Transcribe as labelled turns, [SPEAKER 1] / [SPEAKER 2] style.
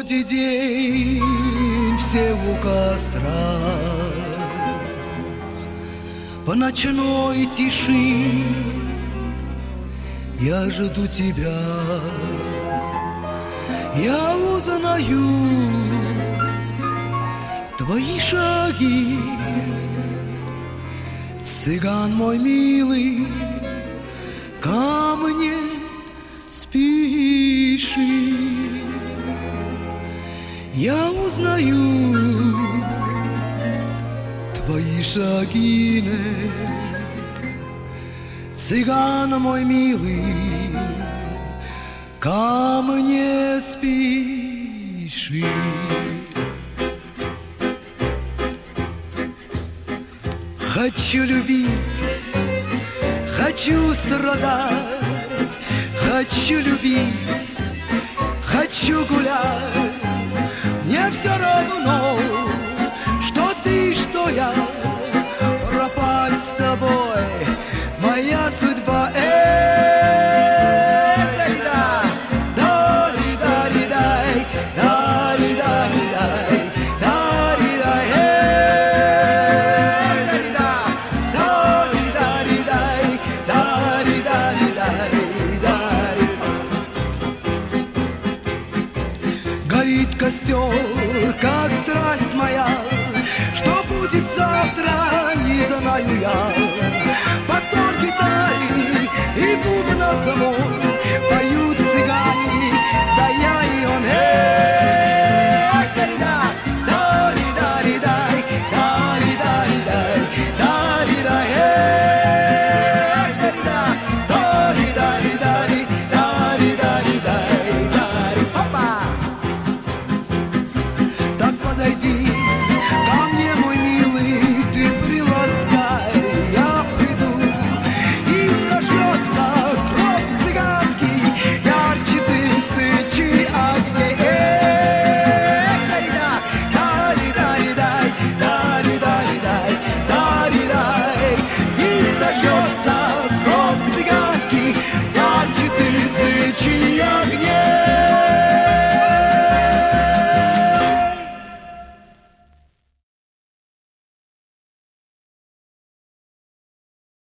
[SPEAKER 1] исходе день, все у костра, по ночной тиши я жду тебя. Я узнаю твои шаги, цыган мой милый, ко мне спеши. Я узнаю твои шаги, цыган мой милый, ко мне спеши. Хочу любить, хочу страдать, хочу любить, хочу гулять. Мне все равно, что ты, что я, пропасть с тобой моя судьба. Горит костер, как страсть моя,